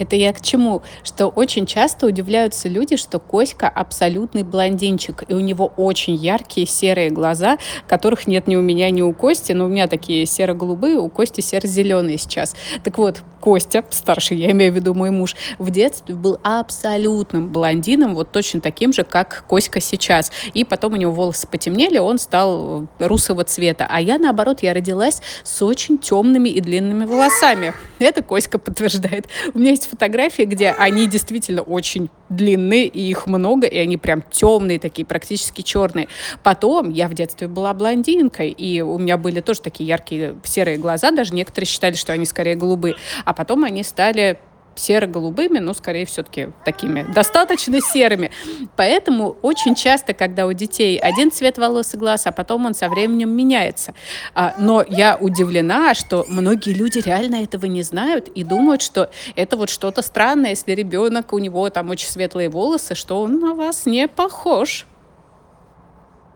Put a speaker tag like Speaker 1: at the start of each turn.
Speaker 1: Это я к чему? Что очень часто удивляются люди, что Коська абсолютный блондинчик, и у него очень яркие серые глаза, которых нет ни у меня, ни у Кости, но у меня такие серо-голубые, у Кости серо-зеленые сейчас. Так вот, Костя, старший, я имею в виду мой муж, в детстве был абсолютным блондином, вот точно таким же, как Коська сейчас. И потом у него волосы потемнели, он стал русого цвета. А я, наоборот, я родилась с очень темными и длинными волосами. Это Коська подтверждает. У меня есть фотографии, где они действительно очень длинные, и их много, и они прям темные такие, практически черные. Потом я в детстве была блондинкой, и у меня были тоже такие яркие серые глаза, даже некоторые считали, что они скорее голубые. А потом они стали серо-голубыми, но скорее все-таки такими достаточно серыми. Поэтому очень часто, когда у детей один цвет волос и глаз, а потом он со временем меняется. Но я удивлена, что многие люди реально этого не знают и думают, что это вот что-то странное, если ребенок, у него там очень светлые волосы, что он на вас не похож.